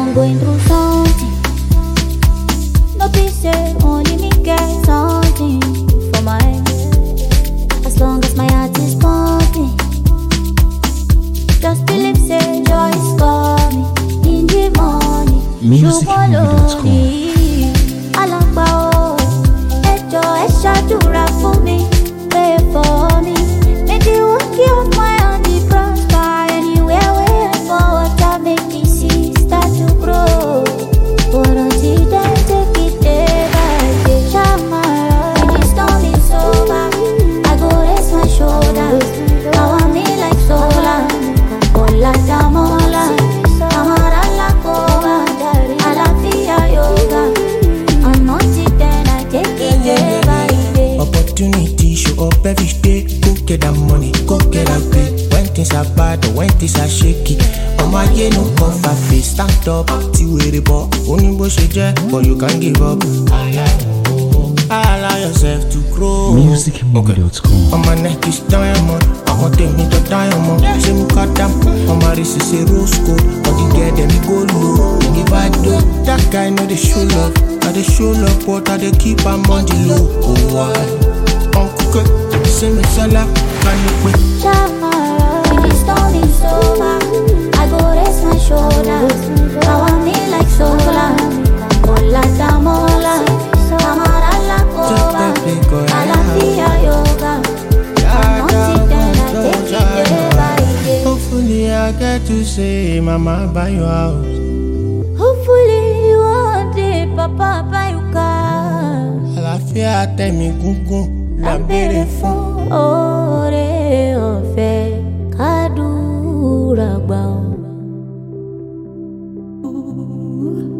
I'm going through something. No peace, say only me get something for my head. As long as my heart is pumping, just believe, say joy is coming in the morning. Musicmobi.com. Alangba o, ejo eshadura for me, pray for me. Make the work of my hand the prosper anywhere way forward. That make me see start to grow. But until then, take it day by day. Shamara, when the storm is over, I go raise my shoulders. Power me like solar. Ola damola, amara la kova, alafia yoga. I'm not it then, I take it day by day. Opportunity show up every day. Go get that money, go get that pay. When things are bad or when things are shaky, on my year no cover face. Stand up, till we report. Only bush but you can't give up. Allow yourself to grow. Musicmobi.com. On my neck is diamond. I want them to diamond. Say me cut them. On my wrist is a rose gold. On the girl them me go low. And if I do, that guy know they show love. I they show love, but I they keep am on the low. Oh why? Uncle, say me sala, can you quit? Shamara, when the storm is over, I go raise my shoulders. Power me like solar. Ola damola, amara la kova, alafia yoga. I'm not it then, I take it day by day. Hopefully I get to say, Mama, buy your house. Hopefully one day, Papa buy you car. Àlàáfíà tẹ̀mí gúngún La bere fún oore ọ̀fẹ́ kádùúrà gbà ọ́.